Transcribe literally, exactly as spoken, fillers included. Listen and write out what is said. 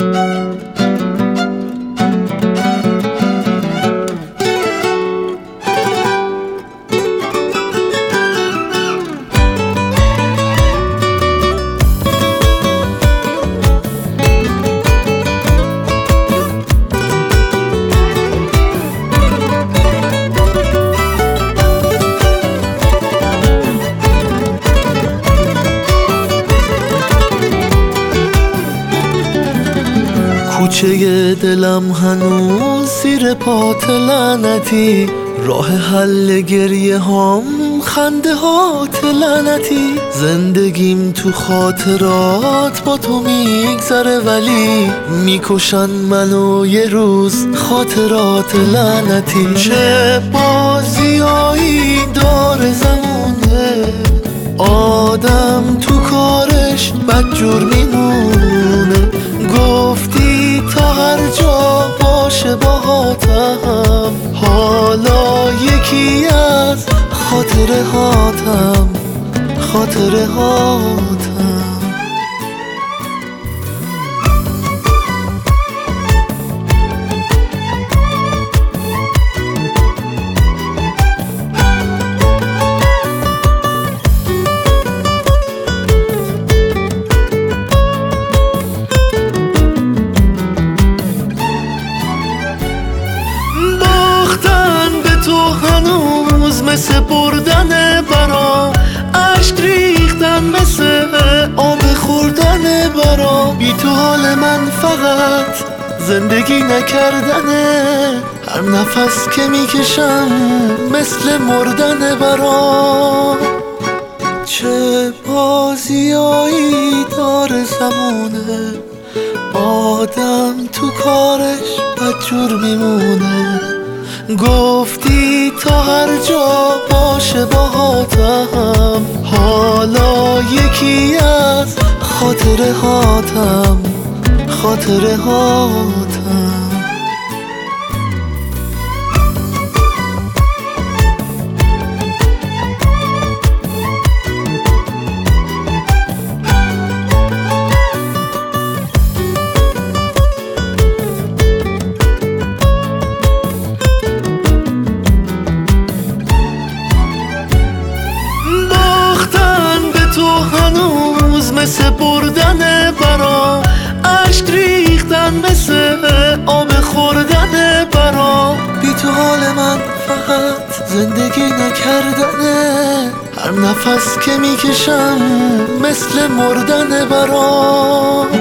کوچه دلم هنوز زیر پات لعنتی، راه حل گریه هام خنده هات لعنتی. زندگیم تو خاطرات با تو میگذره، ولی میکشن منو یه روز خاطرات لعنتی. چه بازیایی داره زمونه، آدم تو کارش بدجور میمونه. گفتی تا هر جا باشه باهاتم، حالا یکی از خاطره هاتم خاطره هاتم. مثل بردن برام، عشق ریختن مثل آب خوردن برام. بی تو حال من فقط زندگی نکردنه، هر نفس که میکشم مثل مردن برام. چه بازیایی داره زمونه، آدم تو کارش بدجور میمونه. گفتی تا هر جا باشه باهاتم، حالا یکی از خاطره هاتم خاطره هاتم. مثل بردن برام، عشق ریختن مثل آب خوردن برام. بی تو حال من فقط زندگی نکردنه، هر نفس که میکشم مثل مردن برام.